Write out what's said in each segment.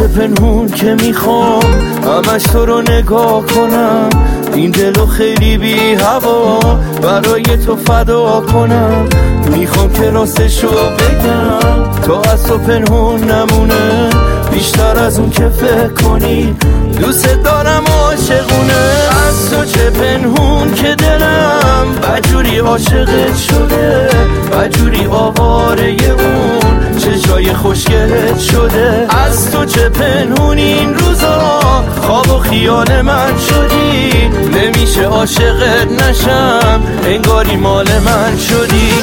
چه پنهون که میخوام همش تو رو نگاه کنم، این دلو خیلی بی هوا برای تو فدا کنم. میخوام که راستشو بگم تو از تو پنهون نمونه، بیشتر از اون که فکر کنی دوست دارم عاشقونه. از تو چه پنهون که دلم بجوری عاشقت شده، بجوری آواره اون چشای خوشگلت شده. از تو چه پنهون این روزا خواب و خیال من شدی، نمیشه عاشقت نشم انگاری مال من شدی.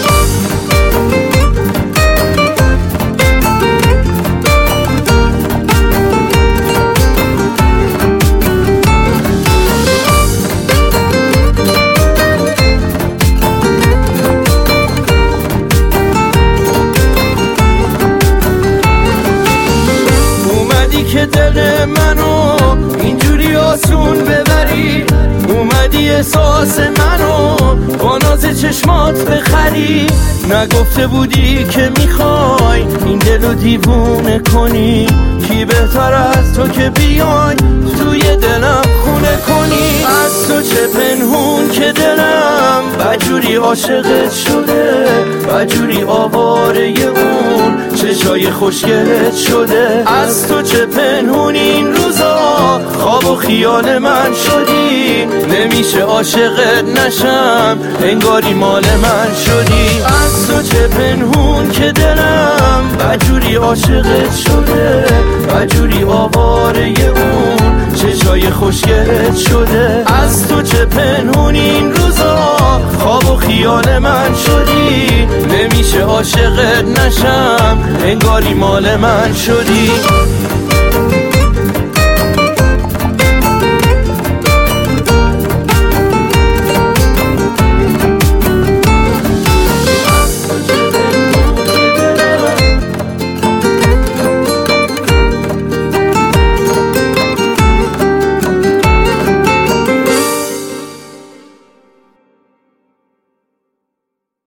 که دل منو اینجوری آسون ببری، اومدی احساس منو با ناز چشمات بخری. نگفته بودی که میخوای این دلو دیوونه کنی، کی بهتر از تو که بیای توی دلم خونه کنی. از تو چه پنهون که دلم بجوری عاشقت شده، بجوری آواره اون چشای خوشگلت شده. از تو چه پنهون این روزا خواب و خیال من شدی، نمیشه عاشقت نشم انگاری مال من شدی. از تو چه پنهون که دلم بجوری عاشقت شده، بجوری آواره اون چشای خوشگلت شده. از تو چه پنهون این روزا خواب و خیال من شدی، نمیشه عاشقت نشم انگاری مال من شدی.